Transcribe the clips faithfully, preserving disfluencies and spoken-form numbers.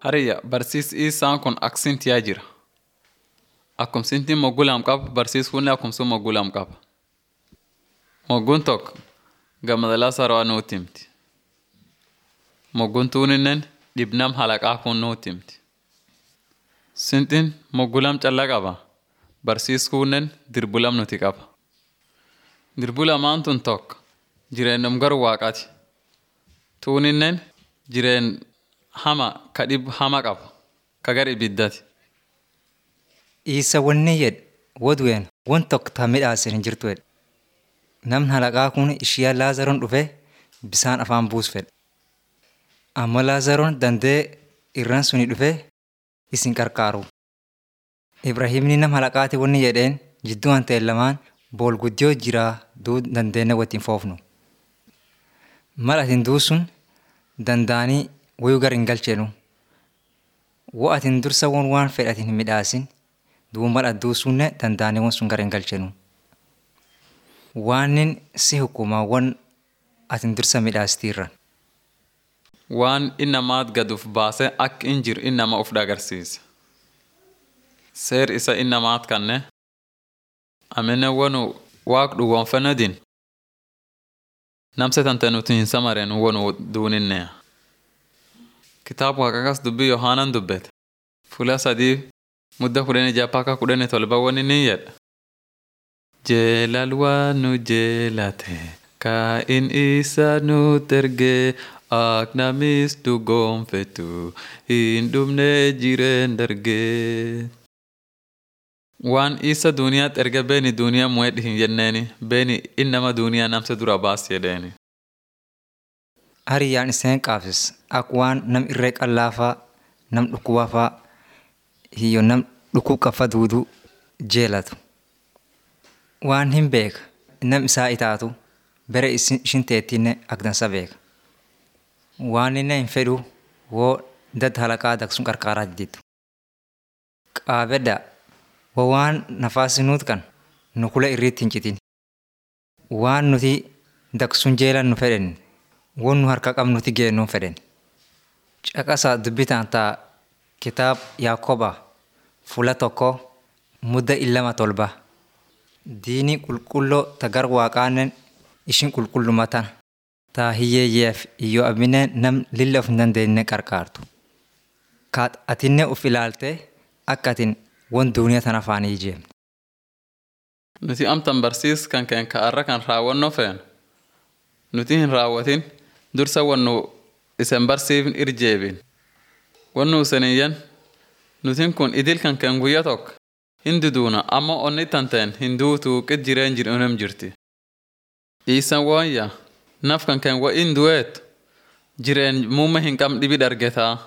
Hariyya barsiisii isaan kun aksintiyaa jira. Akkum sintiin mogguu lam qaba barsiiskuun akkum sun mogguu lam qaba. Mogguun tokko gammadalaa sarara nuutti himti. Mogguun tuuninnen dhibnam halaqaa kun nuutti himti. Sintiin mogguu lam callaa qaba. Barsiiskuunnen dirbulam nuti qaba. Dirbulamaan tun tokko jireenyum garuu waaqaati. Tuuninnen jireen hama ka dhib hama qaba. Ka gar ibiddati. Isa wanni yed wadween wan tokko ta midhaasin hin jirtu jedhe. Namni halaqaa kun ishiyaa Laazaroon dhufee bisaan afaan buus fedhe. Amma Laazaroon dandee irraan suni dhufee isin qarqaaru. Ibraahimni nam halaqaati wanni jedheen jidduu an ta'e lamaan bool guddiyoo jiraa duu dandeenya waliin foofnu. Mal atin duusun danda'anii wayuu gar hin galcheenu. Wo atin dursa wan waan fedhatin hin midhaasin duu mal adduusunne danda'anii wan sun gar hin galcheenu. Waanin si hukuma wan atin dursa midhaastiirra. Waan innamaat gaduuf baase akka in jir innama uf dhagarsiise. Seer isa innamaat kanne amene wanu waaq dhugoonfanadin namse tante nuti hin samareen wanu duuninneya. Kitaab waaqakas dubbii Yohaanan dubbete. Fula sadii mudda kudhanii jaappaaka kudhanii tolba wani nin jedha. Jeelal waan nu jeelate kaa'in isa nu tergee ak namis dhugoonfetu hin dhumne jireen dargee. Waan isa duuniyaat erga beeni duuniyaa mu'edhi hin jenneeni beeni innama duuniyaa namse dura baas jedheeni. Hariyyaan iseen qaabsis ak waan nam irree qallaafaa nam dhukkubaafaa hiyyo nam dhukkub qaffa duuduu jeelatu. Waan hin beeka nam isaa itaatu bere ishin teettinne ak dansa beeka. Waan inni hin fedhu woo dad halaqaa daqsun qarqaaraa jiddiitu. Qaabedda waan nafaasi nuut kan nu kula irriitti hin citin. Waan nuti daqsun jeelan nu fedhen wan nu harka qab nuti geennuun fedhen. Caqasaa dubbitaan taa kitaab Yaaqoba fula tokko mudda illama tolba. Diini qulqulloo ta gar waaqaanen ishin qulqullumatan taa hiyyeeyyeef iyyoo abineen nam lilla of hin dandeenye qarqaartu. Kaat atinne uf ilaaltee akka atin wan duuniyaa tana faanii ijeemne. Nuti amtan barsiis kan keen ka'arra kan raawwannoo feenu. Nuti hin raawwatin dursa wannu isen barsiifin irjeebin. Wannu iseniyyan nutin kun idil kan keen guyya tokko hin duduuna amma onni tanteen hin duutuu qid jireen jireenum jirti. Iisan waanya naf kan keen wa in du'eet jireen muumme hin qam dhibi dargetaa.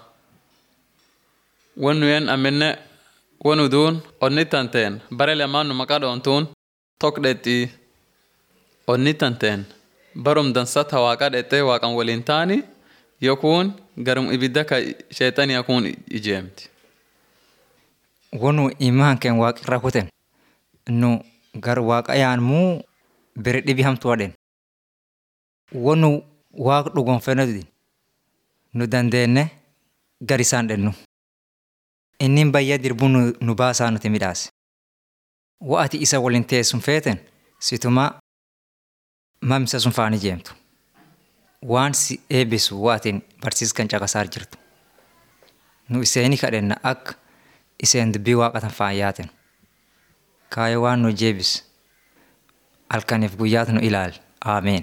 Wannu yen amenne wanu duun onni tanteen bare lamaan nu maqaa dhoontuun tok dheexxii. Onni tanteen barum dansat hawaaqa dheexxee waaqan waliin taani yokuun garum ibidda ka sheexanii akuun ijeemti. Wanu imaan keen waaqirra kuten nu gar waaqa yaan muu bere dhibi hamtu wadhen. Wanu waaq dhugonfenodin nu dandeenne gar isaan dhennu. Innin bayya dirbuun nu baasaa nuti midhaase. Wa'ati isa waliin teessum feeten situmaa mamsa sun faani jeemtu. Waan si eebbisu wa'atiin barsiiskan caqasaar jirtu. Nu iseeni kadhenna akka iseen dubbii waaqatan faayyaaten. Kaayee waan nu jeebis halkaniif guyyaatu nu ilaali. Ameen.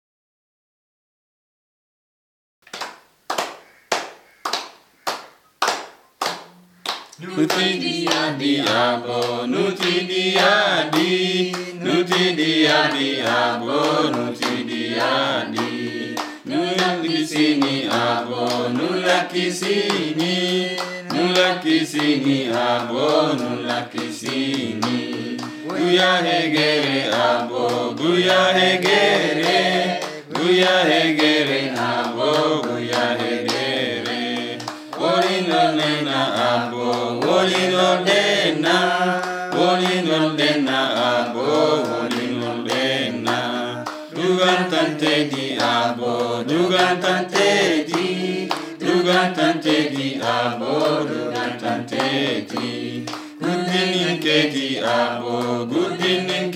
Nuti dia diabo, nuti dia di, nuti dia diabo, nuti dia di. Nulaki sini abo, nulaki sini, nulaki sini abo, nulaki sini. Guya hegere abo, guya hegere, guya hegere abo, guya hegere. Wolino nena abo, wolino nena, wolino nena abo, wolino nena. Dugan tante di abo, dugan tante di, dugan Dugan tante di abo, dugan tante di. Goodin kedi abo, goodin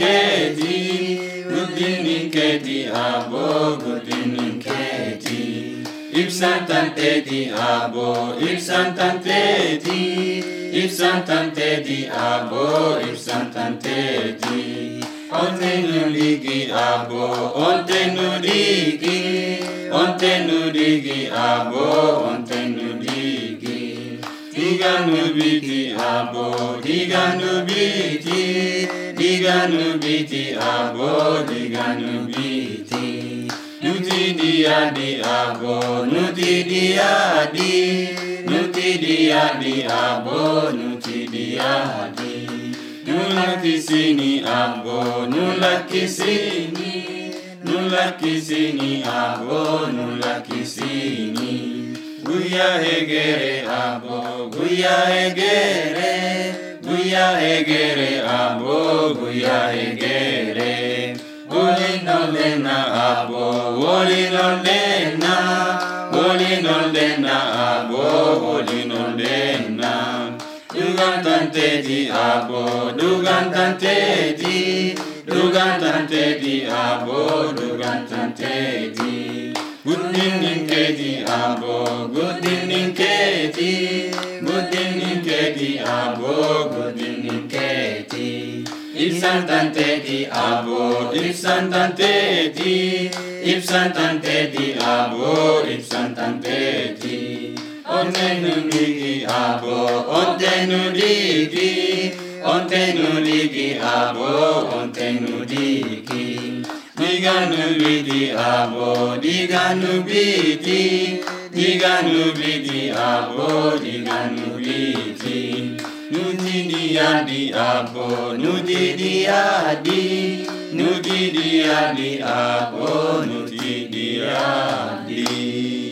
kedi. Goodin kedi abo, goodin kedi. Ipsan tante di abo, ipsan tante di. Ipsan tante di abo, ipsan tante di. Onte nudigi abo, onte nudigi. Onte nudigi abo, onte nudigi. Diga nubiti abo, diga nubiti. Diga nubiti abo, diga nubiti. Nuti dia di abo, nuti dia di. Nuti dia di abo, nuti dia di. Nula kisini abo, nula kisini. Nula kisini abo, nula kisini. Guya hegere abo, guya hegere. Guya hegere abo, guya hegere. Woli no lena abo, woli no lena. Woli no lena abo, woli no lena. Dugan tante di abo, dugan tante di. Dugan tante di abo, dugan tante di. Goodin kedi abo, goodin kedi. Goodin kedi abo, goodin kedi. Ipsan tante di abo, ipsan tante di. Ipsan tante di abo, ipsan tante di. Onte nudigi abo, onte nudigi. Onte nudigi abo, onte nudigi. Diga nubidi abo, diga nubidi. Diga nubidi abo, diga nubidi. Nuti dia di abo, nuti dia di. Nuti dia di abo, nuti dia di.